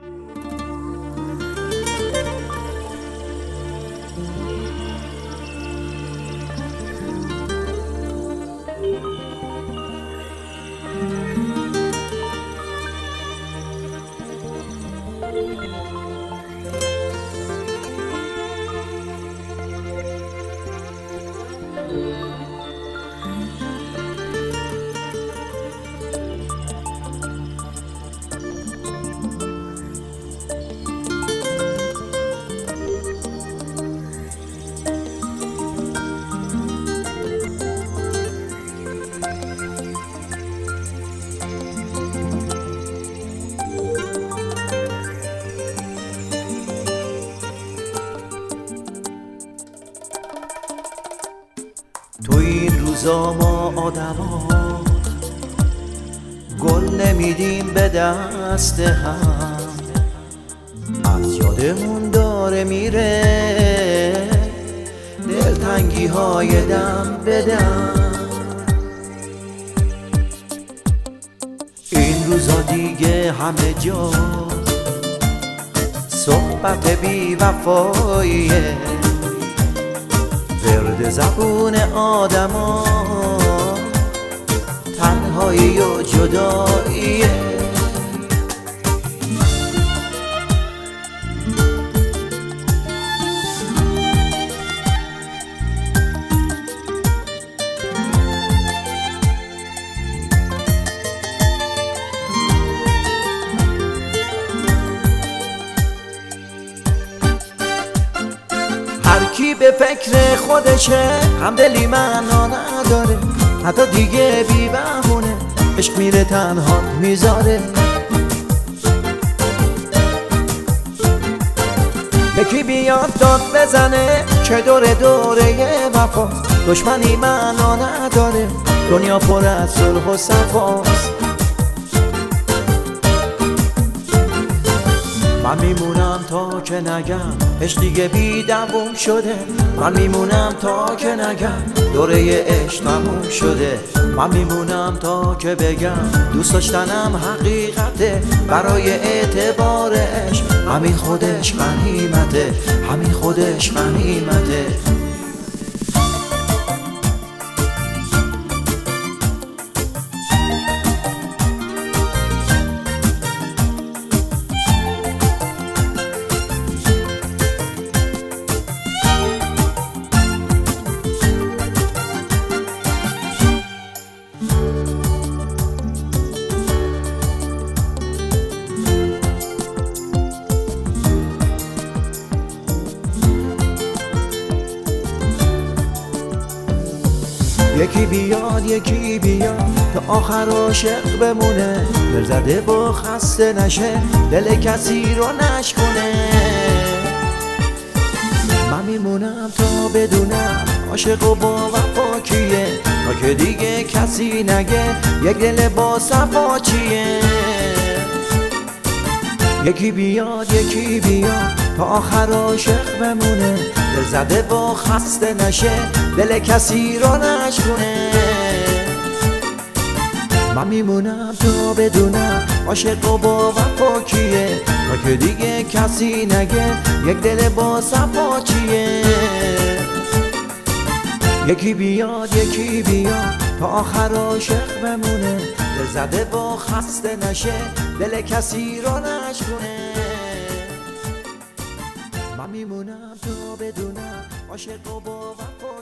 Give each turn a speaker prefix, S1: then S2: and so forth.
S1: تو این روزا ما آدما گل نمیدیم به دست هم، از یادمون داره میره دلتنگی های دم به دم. این روزا دیگه همه جا صحبت بی وفاییه، ورد زبون آدما تنهایی و جداییه. هر کی به فکر خودشه همدلی معنا نداره، حتی دیگه بی بهونه عشق میره تنها میذاره. یکی بیاد داد بزنه که دوره وفا، دشمنی معنا نداره، دنیا پر از صلح و صفاست. من میمونم تا که نگم عشق دیگه بی دوام شده، من میمونم تا که نگم دوره عشق تموم شده، من میمونم تا که بگم دوست داشتنم حقیقته، برای اعتبار عشق همین خودش غنیمته، همین خودش غنیمته. یکی بیاد یکی بیاد تا آخر عاشق بمونه، دل زده با خسته نشه دل کسی رو نشکنه. من میمونم تا بدونم عاشق و با وفا کیه، تا که دیگه کسی نگه یک دل با صفا چیه. یکی بیاد یکی بیاد تا آخر عاشق بمونه، دل زده با خسته نشه دل کسی رو نشکنه. من میمونم تا بدونم عاشق و با وفا کیه، تا که دیگه کسی نگه یک دل با صفا چیه. یکی بیاد یکی بیاد تا آخر عاشق بمونه، دل زده با خسته نشه دل کسی رو نشکنه. من میمونم تا بدونم عاشق و با وفا